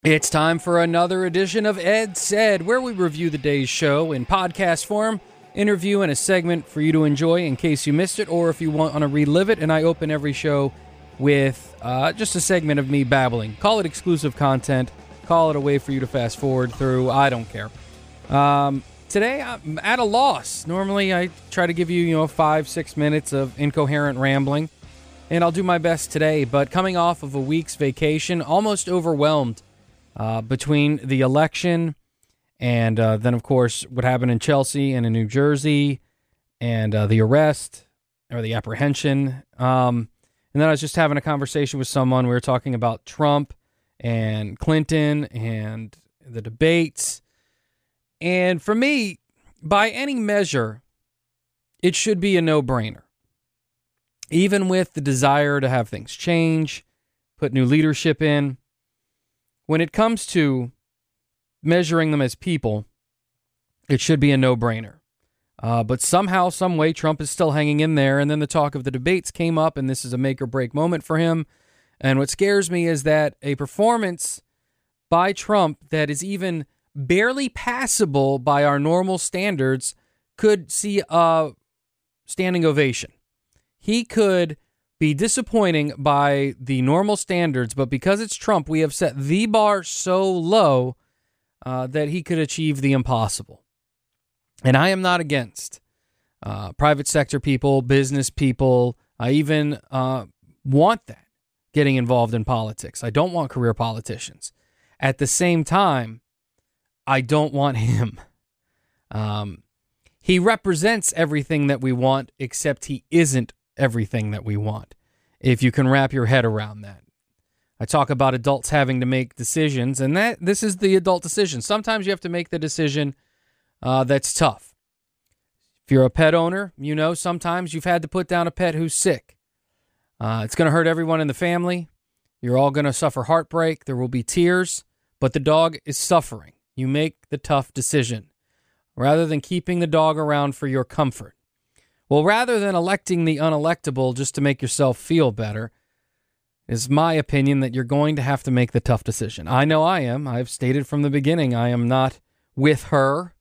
It's time for another edition of Ed Said, where we review the day's show in podcast form, interview, and a segment for you to enjoy in case you missed it or if you want to relive it. And I open every show with just a segment of me babbling. Call it exclusive content. Call it a way for you to fast forward through. I don't care. Today, I'm at a loss. Normally, I try to give you, 5-6 minutes of incoherent rambling. And I'll do my best today. But coming off of a week's vacation, almost overwhelmed. Between the election and then, of course, what happened in Chelsea and in New Jersey and the arrest or the apprehension. And then I was just having a conversation with someone. We were talking about Trump and Clinton and the debates. And for me, by any measure, it should be a no-brainer. Even with the desire to have things change, put new leadership in. When it comes to measuring them as people, it should be a no-brainer. But somehow, some way, Trump is still hanging in there. And then the talk of the debates came up, and this is a make-or-break moment for him. And what scares me is that a performance by Trump that is even barely passable by our normal standards could see a standing ovation. He could be disappointing by the normal standards, but because it's Trump, we have set the bar so low that he could achieve the impossible. And I am not against private sector people, business people. I even want that, getting involved in politics. I don't want career politicians. At the same time, I don't want him. He represents everytheverything that we want, except he isn't everything that we want, if you can wrap your head around that. I talk about adults having to make decisions, and this is the adult decision. Sometimes you have to make the decision that's tough. If you're a pet owner, sometimes you've had to put down a pet who's sick. It's going to hurt everyone in the family. You're all going to suffer heartbreak. There will be tears, but the dog is suffering. You make the tough decision rather than keeping the dog around for your comfort. Well, rather than electing the unelectable just to make yourself feel better, it's my opinion that you're going to have to make the tough decision. I know I am. I've stated from the beginning I am not with her.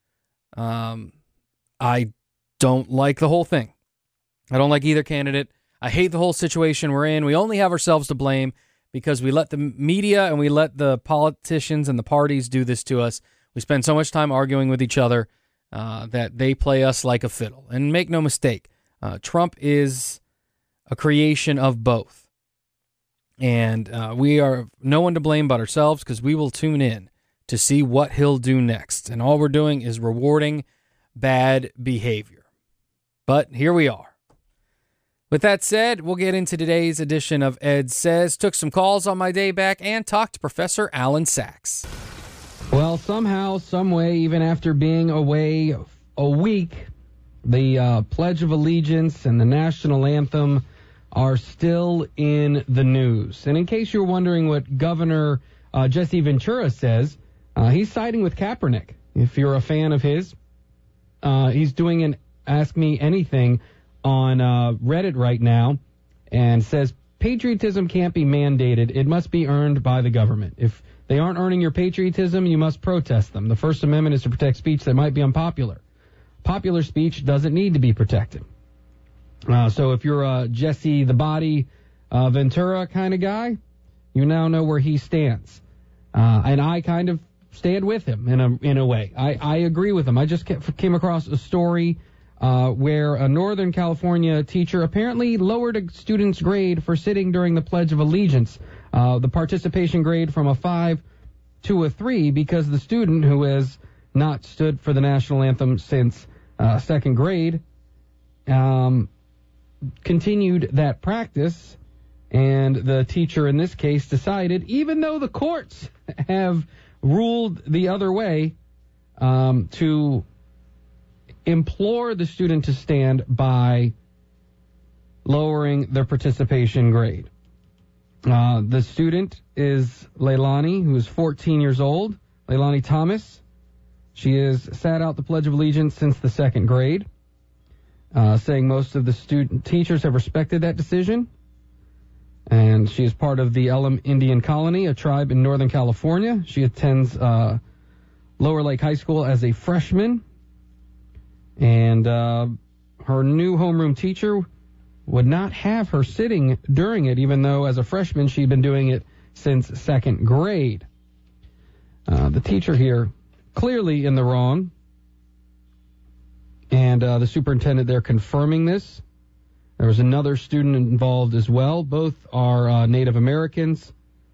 I don't like the whole thing. I don't like either candidate. I hate the whole situation we're in. We only have ourselves to blame because we let the media and we let the politicians and the parties do this to us. We spend so much time arguing with each other that they play us like a fiddle. And make no mistake, Trump is a creation of both. And we are no one to blame but ourselves because we will tune in to see what he'll do next. And all we're doing is rewarding bad behavior. But here we are. With that said, we'll get into today's edition of Ed Says. Took some calls on my day back and talked to Professor Alan Sachs. Well, somehow, some way, even after being away a week, the Pledge of Allegiance and the national anthem are still in the news. And in case you're wondering what Governor Jesse Ventura says, he's siding with Kaepernick. If you're a fan of his, he's doing an Ask Me Anything on Reddit right now and says, patriotism can't be mandated. It must be earned by the government. If they aren't earning your patriotism, you must protest them. The First Amendment is to protect speech that might be unpopular. Popular speech doesn't need to be protected. So if you're a Jesse the Body Ventura kind of guy, you now know where he stands. And I kind of stand with him in a way. I agree with him. I just came across a story where a Northern California teacher apparently lowered a student's grade for sitting during the Pledge of Allegiance. The participation grade from a 5 to a 3 because the student, who has not stood for the national anthem since second grade, continued that practice, and the teacher in this case decided, even though the courts have ruled the other way, to implore the student to stand by lowering their participation grade. The student is Leilani, who is 14 years old. Leilani Thomas. She has sat out the Pledge of Allegiance since the second grade, saying most of the teachers have respected that decision. And she is part of the Elam Indian Colony, a tribe in Northern California. She attends Lower Lake High School as a freshman. And her new homeroom teacher would not have her sitting during it, even though as a freshman she'd been doing it since second grade. The teacher here clearly in the wrong. And the superintendent there confirming this. There was another student involved as well. Both are Native Americans.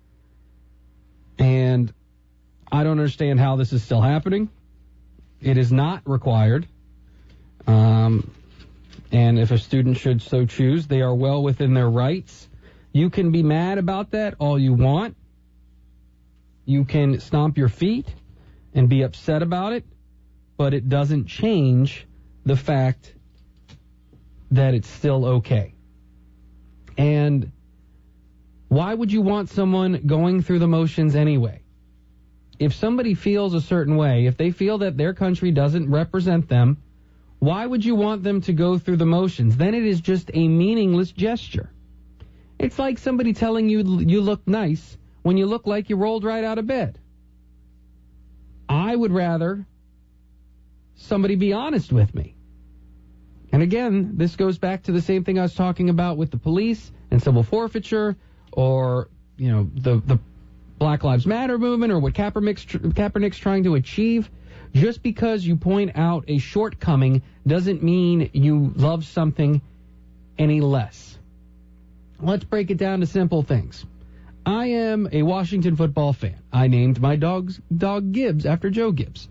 And I don't understand how this is still happening. It is not required. And if a student should so choose, they are well within their rights. You can be mad about that all you want. You can stomp your feet and be upset about it. But it doesn't change the fact that it's still okay. And why would you want someone going through the motions anyway? If somebody feels a certain way, if they feel that their country doesn't represent them, why would you want them to go through the motions? Then it is just a meaningless gesture. It's like somebody telling you you look nice when you look like you rolled right out of bed. I would rather somebody be honest with me. And again, this goes back to the same thing I was talking about with the police and civil forfeiture, or, you know, the Black Lives Matter movement, or what Kaepernick's trying to achieve. Just because you point out a shortcoming doesn't mean you love something any less. Let's break it down to simple things. I am a Washington football fan. I named my dog Gibbs after Joe Gibbs.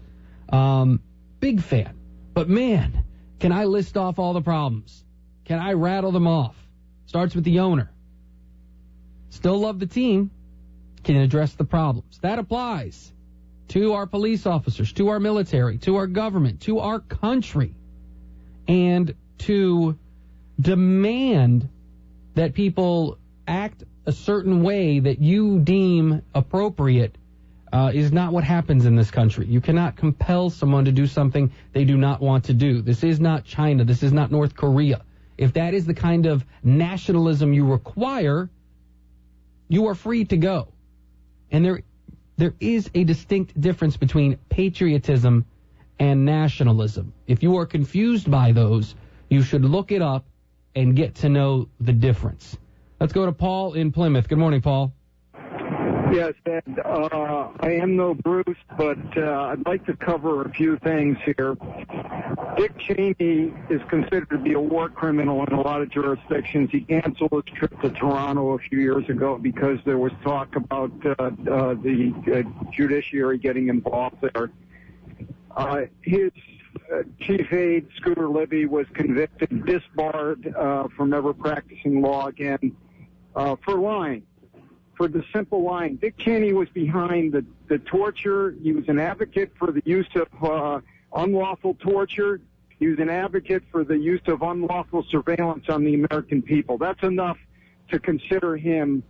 Big fan. But man, can I list off all the problems? Can I rattle them off? Starts with the owner. Still love the team. Can address the problems. That applies to our police officers, to our military, to our government, to our country. And to demand that people act a certain way that you deem appropriate is not what happens in this country. You cannot compel someone to do something they do not want to do. This is not China. This is not North Korea. If that is the kind of nationalism you require, you are free to go. And there is a distinct difference between patriotism and nationalism. If you are confused by those, you should look it up and get to know the difference. Let's go to Paul in Plymouth. Good morning, Paul. Yes, Ed. I am no Bruce, but I'd like to cover a few things here. Dick Cheney is considered to be a war criminal in a lot of jurisdictions. He canceled his trip to Toronto a few years ago because there was talk about the judiciary getting involved there. His chief aide, Scooter Libby, was convicted, disbarred from ever practicing law again for lying. For the simple line, Dick Cheney was behind the torture. He was an advocate for the use of unlawful torture. He was an advocate for the use of unlawful surveillance on the American people. That's enough to consider him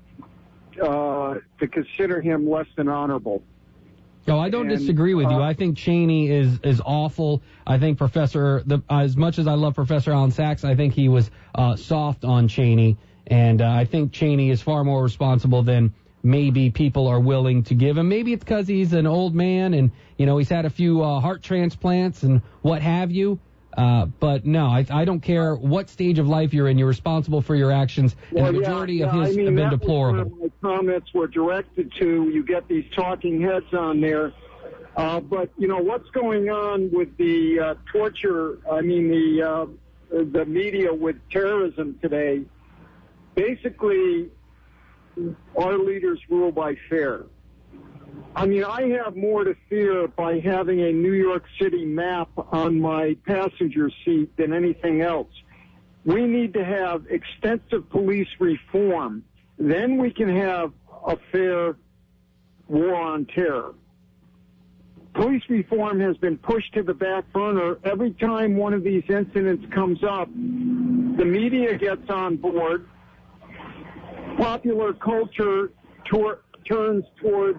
less than honorable. No, I don't disagree with you. I think Cheney is awful. I think as much as I love Professor Alan Sachs, I think he was soft on Cheney. And I think Cheney is far more responsible than maybe people are willing to give him. Maybe it's because he's an old man and, you know, he's had a few heart transplants and what have you. But no, I don't care what stage of life you're in. You're responsible for your actions. And the majority of his have been deplorable. My comments were directed to, you get these talking heads on there. But, you know, what's going on with the torture, the media with terrorism today? Basically, our leaders rule by fear. I mean, I have more to fear by having a New York City map on my passenger seat than anything else. We need to have extensive police reform. Then we can have a fair war on terror. Police reform has been pushed to the back burner. Every time one of these incidents comes up, the media gets on board. Popular culture turns towards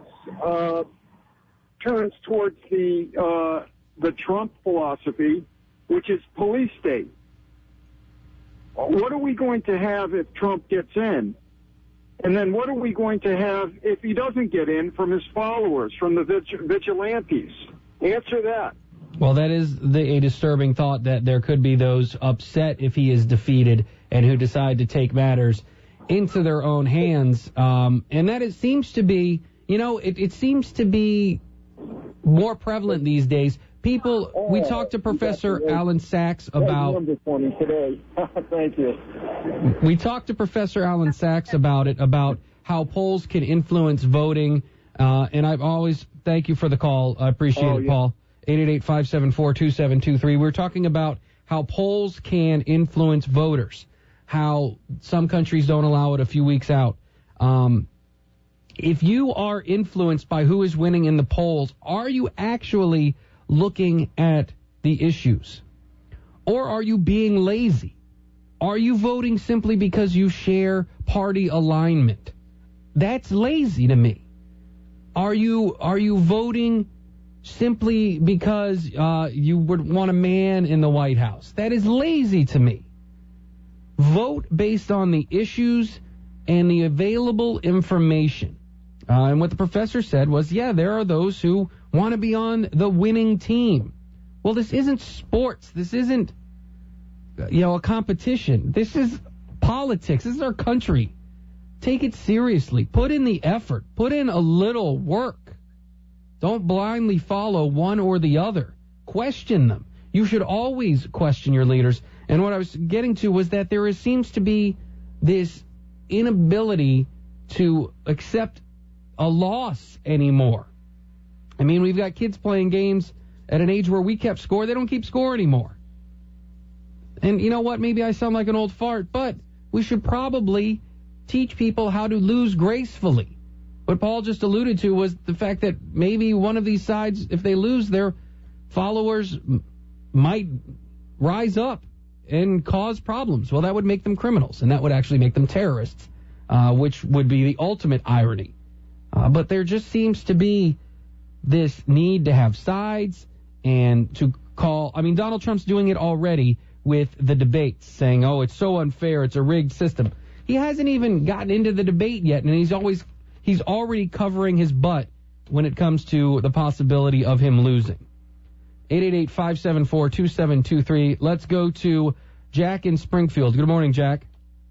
the Trump philosophy, which is police state. What are we going to have if Trump gets in? And then what are we going to have if he doesn't get in from his followers, from the vigilantes? Answer that. Well, that is a disturbing thought, that there could be those upset if he is defeated and who decide to take matters into their own hands. And that it seems to be, it seems to be more prevalent these days. People, we talked to Professor Alan Sachs about. Thank you. We talked to Professor Alan Sachs about it, about how polls can influence voting. And I've always, thank you for the call. I appreciate it, Paul. 888-574-2723. We're talking about how polls can influence voters, how some countries don't allow it a few weeks out. If you are influenced by who is winning in the polls, are you actually looking at the issues? Or are you being lazy? Are you voting simply because you share party alignment? That's lazy to me. Are you voting simply because you would want a man in the White House? That is lazy to me. Vote based on the issues and the available information. And what the professor said was, there are those who want to be on the winning team. Well, this isn't sports. This isn't, a competition. This is politics. This is our country. Take it seriously. Put in the effort. Put in a little work. Don't blindly follow one or the other. Question them. You should always question your leaders. And what I was getting to was that there seems to be this inability to accept a loss anymore. I mean, we've got kids playing games at an age where we kept score. They don't keep score anymore. And you know what? Maybe I sound like an old fart, but we should probably teach people how to lose gracefully. What Paul just alluded to was the fact that maybe one of these sides, if they lose, their followers might rise up and cause problems. Well, that would make them criminals, and that would actually make them terrorists, which would be the ultimate irony. But there just seems to be this need to have sides and to call. I mean, Donald Trump's doing it already with the debates, saying, it's so unfair, it's a rigged system. He hasn't even gotten into the debate yet, and he's already covering his butt when it comes to the possibility of him losing. 888-574-2723. Let's go to Jack in Springfield. Good morning, Jack.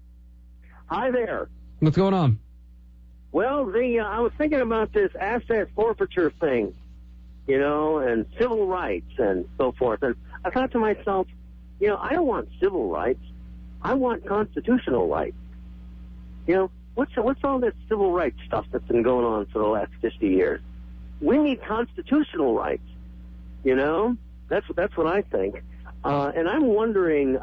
Hi there. What's going on? Well, I was thinking about this asset forfeiture thing, and civil rights and so forth. And I thought to myself, I don't want civil rights. I want constitutional rights. What's all this civil rights stuff that's been going on for the last 50 years? We need constitutional rights. That's what I think. And I'm wondering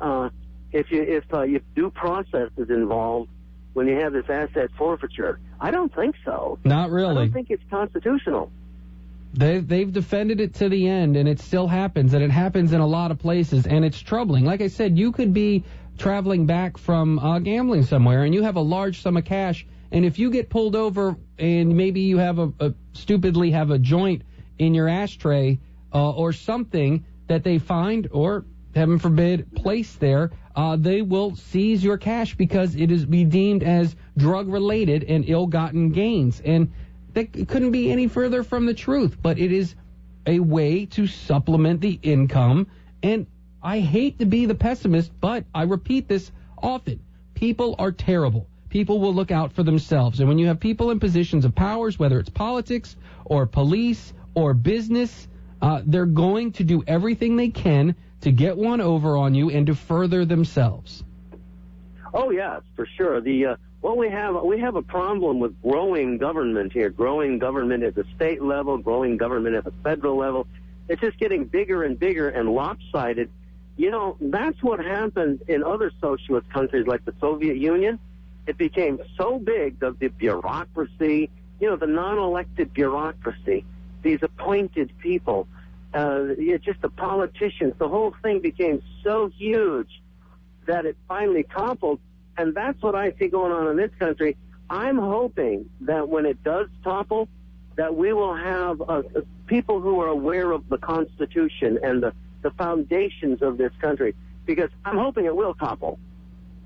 if due process is involved when you have this asset forfeiture. I don't think so. Not really. I don't think it's constitutional. They've defended it to the end, and it still happens, and it happens in a lot of places, and it's troubling. Like I said, you could be traveling back from gambling somewhere, and you have a large sum of cash, and if you get pulled over and maybe you have stupidly have a joint in your ashtray or something that they find, or heaven forbid, place there, they will seize your cash because it is be deemed as drug-related and ill-gotten gains. And that couldn't be any further from the truth, but it is a way to supplement the income. And I hate to be the pessimist, but I repeat this often. People are terrible. People will look out for themselves. And when you have people in positions of powers, whether it's politics or police or business, they're going to do everything they can to get one over on you and to further themselves. Oh, yes, for sure. We have a problem with growing government here, growing government at the state level, growing government at the federal level. It's just getting bigger and bigger and lopsided. That's what happened in other socialist countries like the Soviet Union. It became so big, the bureaucracy, the non-elected bureaucracy, these appointed people, just the politicians. The whole thing became so huge that it finally toppled. And that's what I see going on in this country. I'm hoping that when it does topple, that we will have people who are aware of the Constitution and the foundations of this country, because I'm hoping it will topple.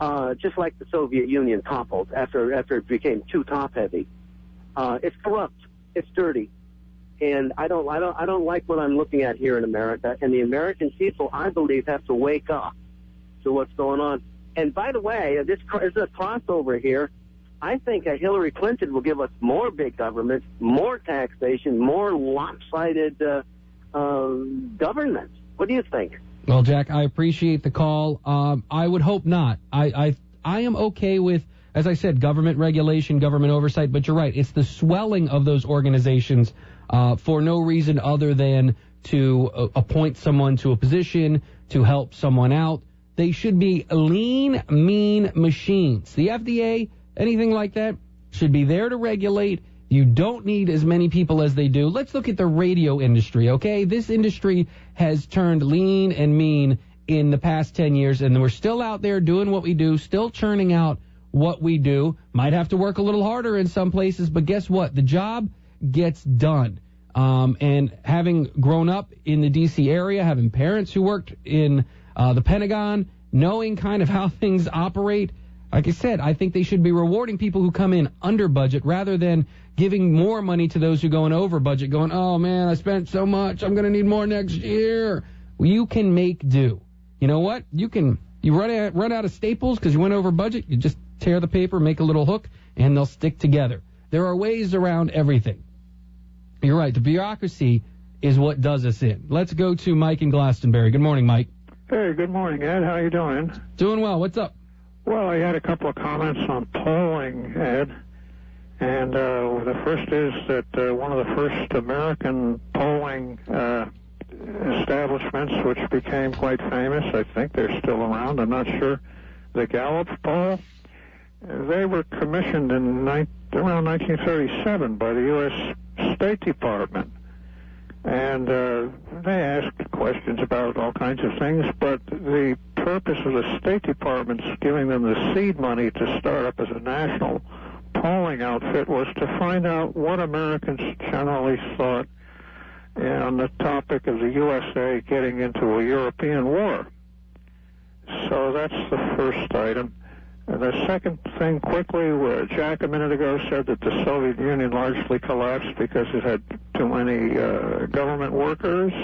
just like the Soviet Union toppled after it became too top-heavy. It's corrupt. It's dirty. And I don't like what I'm looking at here in America. And the American people, I believe, have to wake up to what's going on. And by the way, this is a crossover here. I think Hillary Clinton will give us more big government, more taxation, more lopsided government. What do you think? Well, Jack, I appreciate the call. I would hope not. I am okay with, as I said, government regulation, government oversight, but you're right. It's the swelling of those organizations for no reason other than to appoint someone to a position, to help someone out. They should be lean, mean machines. The FDA, anything like that, should be there to regulate. You don't need as many people as they do. Let's look at the radio industry, okay? This industry has turned lean and mean in the past 10 years, and we're still out there doing what we do, still churning out what we do. Might have to work a little harder in some places, but guess what? The job gets done. And having grown up in the D.C. area, having parents who worked in the Pentagon, knowing kind of how things operate, like I said, I think they should be rewarding people who come in under budget rather than giving more money to those who go in over budget, going, oh, man, I spent so much, I'm going to need more next year. Well, you can make do. You know what? You run out of staples because you went over budget, you just tear the paper, make a little hook, and they'll stick together. There are ways around everything. You're right. The bureaucracy is what does us in. Let's go to Mike in Glastonbury. Good morning, Mike. Hey, good morning, Ed. How you doing? Doing well. What's up? Well, I had a couple of comments on polling, Ed. And the first is that one of the first American polling establishments, which became quite famous, I think they're still around, I'm not sure, the Gallup poll, they were commissioned in around 1937 by the U.S. State Department. And they asked questions about all kinds of things, but the purpose of the State Department's giving them the seed money to start up as a national polling outfit was to find out what Americans generally thought on the topic of the USA getting into a European war. So that's the first item. And the second thing, quickly, Jack a minute ago said that the Soviet Union largely collapsed because it had too many government workers.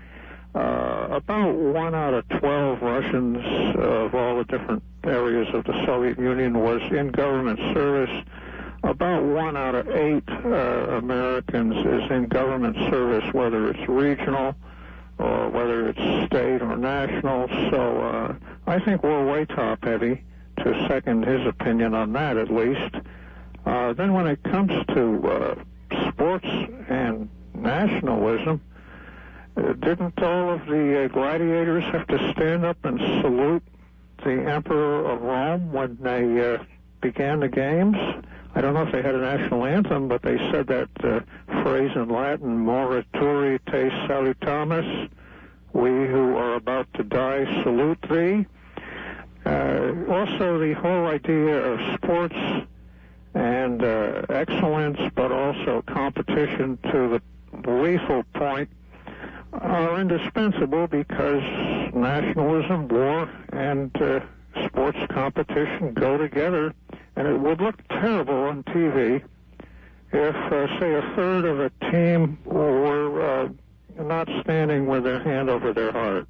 About 1 out of 12 Russians of all the different areas of the Soviet Union was in government service. About 1 out of 8 Americans is in government service, whether it's regional or whether it's state or national. So I think we're way top-heavy, to second his opinion on that at least. Then when it comes to sports and nationalism, didn't all of the gladiators have to stand up and salute the Emperor of Rome when they began the games? I don't know if they had a national anthem, but they said that phrase in Latin, morituri te salutamus, we who are about to die salute thee. Also, the whole idea of sports and excellence, but also competition to the lethal point, are indispensable because nationalism, war, and sports competition go together. And it would look terrible on TV if, say, a third of a team were not standing with their hand over their heart.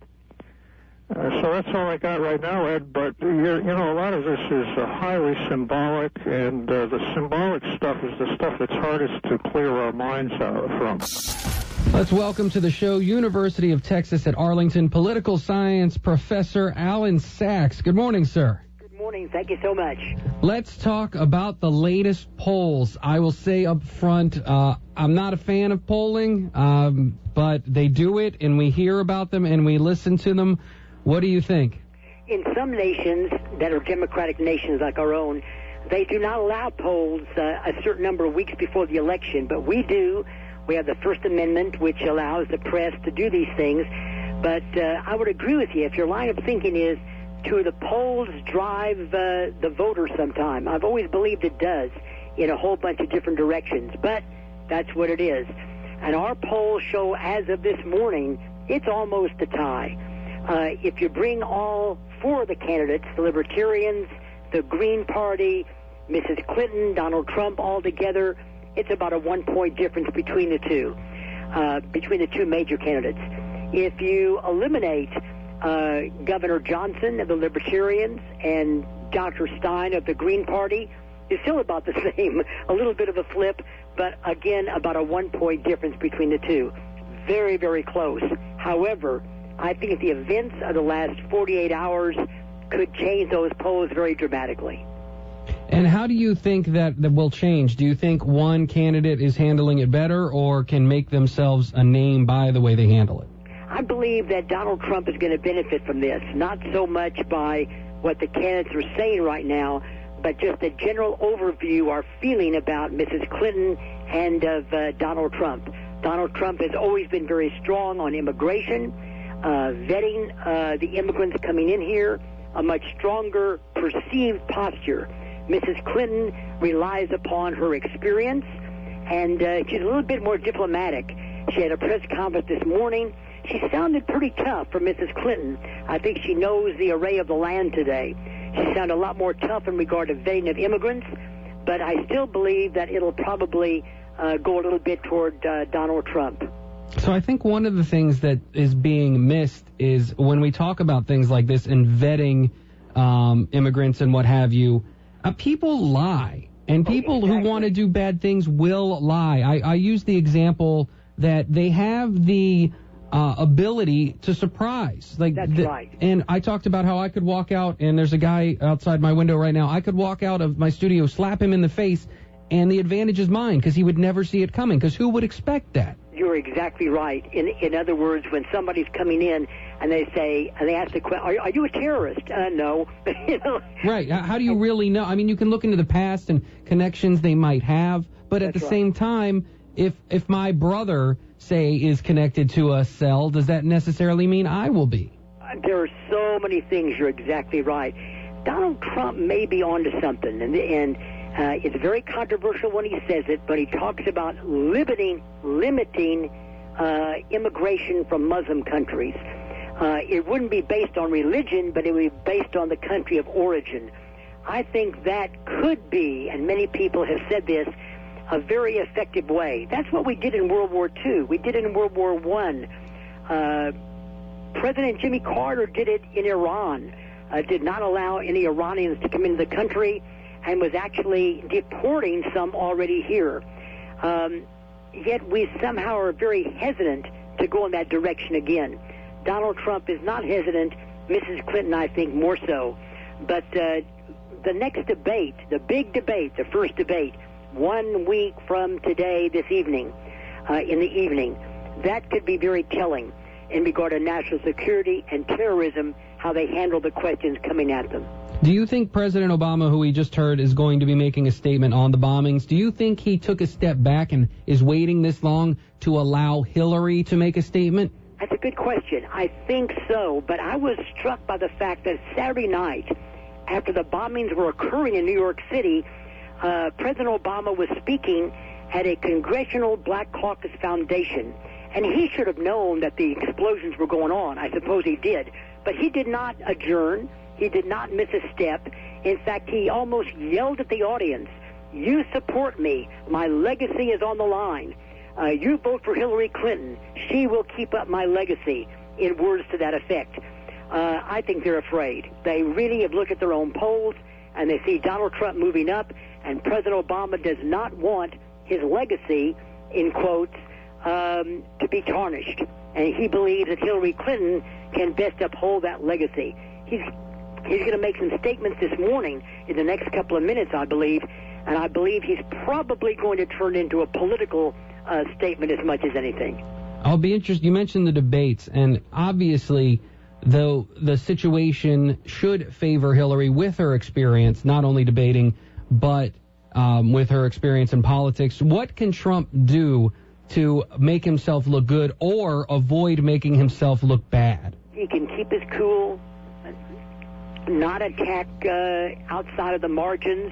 So that's all I got right now, Ed. But, you know, a lot of this is highly symbolic, and the symbolic stuff is the stuff that's hardest to clear our minds out from. Let's welcome to the show University of Texas at Arlington political science professor Alan Sachs. Good morning, sir. Good morning. Thank you so much. Let's talk about the latest polls. I will say up front, I'm not a fan of polling, but they do it, and we hear about them, and we listen to them. What do you think? In some nations that are democratic nations like our own, they do not allow polls a certain number of weeks before the election, but we do. We have the First Amendment, which allows the press to do these things. But I would agree with you. If your line of thinking is, do the polls drive the voter sometime? I've always believed it does in a whole bunch of different directions, but that's what it is. And our polls show, as of this morning, it's almost a tie. If you bring all four of the candidates, the Libertarians, the Green Party, Mrs. Clinton, Donald Trump, all together, it's about a 1-point difference between the two major candidates. If you eliminate Governor Johnson of the Libertarians and Dr. Stein of the Green Party, it's still about the same. A little bit of a flip, but again, about a 1-point difference between the two. Very, very close. However, I think the events of the last 48 hours could change those polls very dramatically. And how do you think that will change? Do you think one candidate is handling it better or can make themselves a name by the way they handle it? I believe that Donald Trump is going to benefit from this, not so much by what the candidates are saying right now, but just a general overview, our feeling about Mrs. Clinton and of Donald Trump. Donald Trump has always been very strong on immigration, vetting the immigrants coming in here, a much stronger perceived posture. Mrs. Clinton relies upon her experience, and she's a little bit more diplomatic. She had a press conference this morning. She sounded pretty tough for Mrs. Clinton. I think she knows the array of the land today. She sounded a lot more tough in regard to vetting of immigrants, but I still believe that it'll probably go a little bit toward Donald Trump. So I think one of the things that is being missed is when we talk about things like this and vetting immigrants and what have you, people lie. And people who want to do bad things will lie. I use the example that they have the ability to surprise. That's right. And I talked about how I could walk out, and there's a guy outside my window right now. I could walk out of my studio, slap him in the face, and the advantage is mine because he would never see it coming, because who would expect that? You're exactly right. In other words, when somebody's coming in and they ask the question, are you a terrorist? No. You know? Right. How do you really know? I mean, you can look into the past and connections they might have, but at the same time, if my brother, say, is connected to a cell, does that necessarily mean I will be? There are so many things. You're exactly right. Donald Trump may be onto something, and it's very controversial when he says it, but he talks about limiting immigration from Muslim countries. It wouldn't be based on religion, but it would be based on the country of origin. I think that could be, and many people have said this, a very effective way. That's what we did in World War II. We did it in World War I. President Jimmy Carter did it in Iran, did not allow any Iranians to come into the country, and was actually deporting some already here. Yet we somehow are very hesitant to go in that direction again. Donald Trump is not hesitant. Mrs. Clinton, I think, more so. But the next debate, the big debate, the first debate, 1 week from today, this evening, in the evening, that could be very telling in regard to national security and terrorism, how they handle the questions coming at them. Do you think President Obama, who we just heard, is going to be making a statement on the bombings? Do you think he took a step back and is waiting this long to allow Hillary to make a statement? That's a good question. I think so, but I was struck by the fact that Saturday night, after the bombings were occurring in New York City, President Obama was speaking at a Congressional Black Caucus Foundation, and he should have known that the explosions were going on. I suppose he did, but he did not adjourn. He did not miss a step. In fact, he almost yelled at the audience, "You support me. My legacy is on the line. You vote for Hillary Clinton. She will keep up my legacy," in words to that effect. I think they're afraid. They really have looked at their own polls, and they see Donald Trump moving up, and President Obama does not want his legacy, in quotes, to be tarnished. And he believes that Hillary Clinton can best uphold that legacy. He's going to make some statements this morning in the next couple of minutes, I believe, and I believe he's probably going to turn into a political statement as much as anything. I'll be interested. You mentioned the debates, and obviously, though the situation should favor Hillary with her experience, not only debating, but with her experience in politics, what can Trump do to make himself look good or avoid making himself look bad? He can keep his cool, not attack outside of the margins,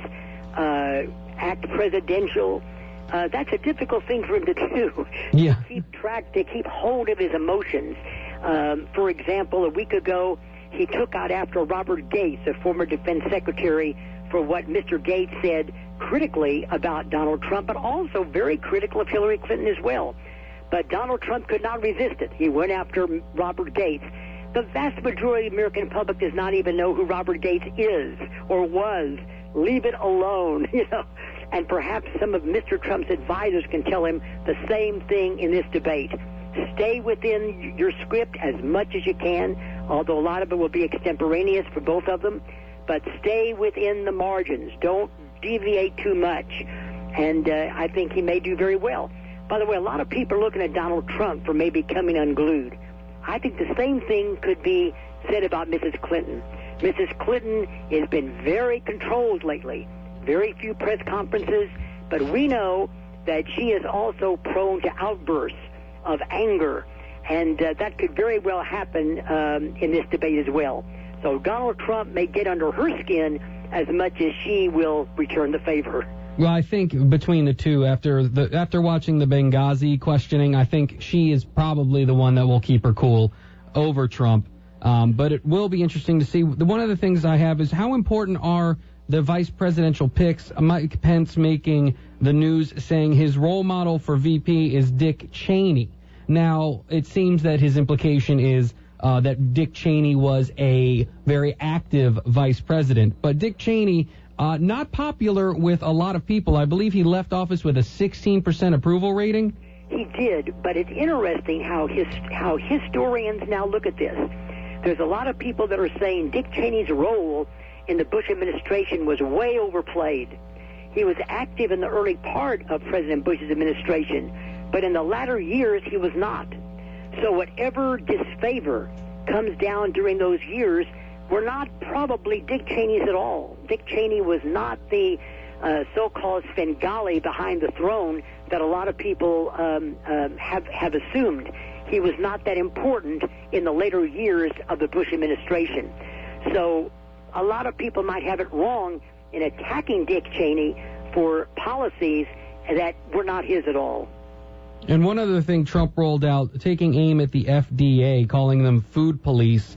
act presidential. That's a difficult thing for him to do. Yeah. To keep hold of his emotions. For example, a week ago, he took out after Robert Gates, a former defense secretary, for what Mr. Gates said critically about Donald Trump, but also very critical of Hillary Clinton as well. But Donald Trump could not resist it. He went after Robert Gates. The vast majority of the American public does not even know who Robert Gates is or was. Leave it alone, you know. And perhaps some of Mr. Trump's advisors can tell him the same thing in this debate. Stay within your script as much as you can, although a lot of it will be extemporaneous for both of them. But stay within the margins. Don't deviate too much. And I think he may do very well. By the way, a lot of people are looking at Donald Trump for maybe coming unglued. I think the same thing could be said about Mrs. Clinton. Mrs. Clinton has been very controlled lately. Very few press conferences. But we know that she is also prone to outbursts of anger. And that could very well happen in this debate as well. So Donald Trump may get under her skin as much as she will return the favor. Well, I think between the two, after watching the Benghazi questioning, I think she is probably the one that will keep her cool over Trump. But it will be interesting to see. One of the things I have is how important are the vice presidential picks. Mike Pence making the news saying his role model for VP is Dick Cheney. Now, it seems that his implication is that Dick Cheney was a very active vice president. But Dick Cheney, not popular with a lot of people. I believe he left office with a 16% approval rating. He did, but it's interesting how historians now look at this. There's a lot of people that are saying Dick Cheney's role in the Bush administration was way overplayed. He was active in the early part of President Bush's administration, but in the latter years he was not. So whatever disfavor comes down during those years were not probably Dick Cheney's at all. Dick Cheney was not the so-called Svengali behind the throne that a lot of people have assumed. He was not that important in the later years of the Bush administration. So a lot of people might have it wrong in attacking Dick Cheney for policies that were not his at all. And one other thing Trump rolled out, taking aim at the FDA, calling them food police.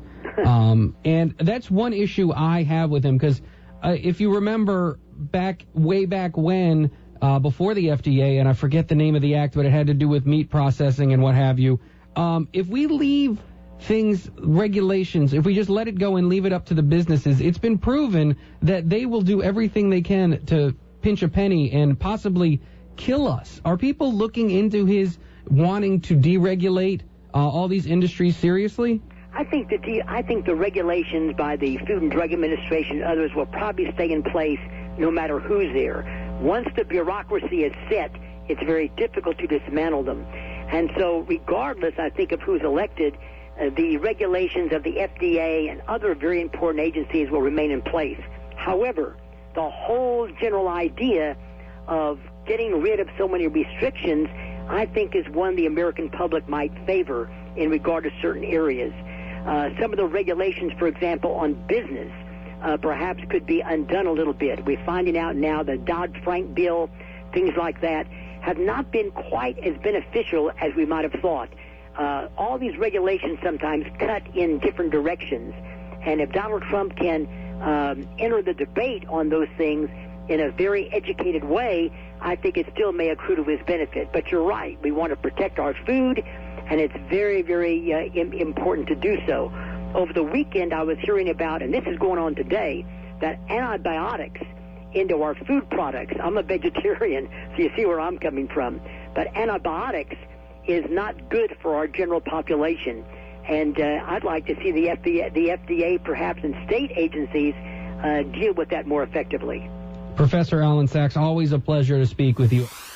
And that's one issue I have with him, because if you remember way back when, before the FDA, and I forget the name of the act, but it had to do with meat processing and what have you, if we leave regulations, if we just let it go and leave it up to the businesses, it's been proven that they will do everything they can to pinch a penny and possibly kill us. Are people looking into his wanting to deregulate all these industries seriously? I think the regulations by the Food and Drug Administration and others will probably stay in place no matter who's there. Once the bureaucracy is set, it's very difficult to dismantle them. And so regardless, I think, of who's elected, the regulations of the FDA and other very important agencies will remain in place. However, the whole general idea of getting rid of so many restrictions, I think, is one the American public might favor in regard to certain areas. Some of the regulations, for example, on business, perhaps could be undone a little bit. We're finding out now the Dodd-Frank bill, things like that, have not been quite as beneficial as we might have thought. All these regulations sometimes cut in different directions. And if Donald Trump can enter the debate on those things in a very educated way, I think it still may accrue to his benefit. But you're right. We want to protect our food, and it's very, very important to do so. Over the weekend, I was hearing about, and this is going on today, that antibiotics into our food products. I'm a vegetarian, so you see where I'm coming from. But antibiotics is not good for our general population. And I'd like to see the FDA perhaps, and state agencies deal with that more effectively. Professor Alan Sachs, always a pleasure to speak with you.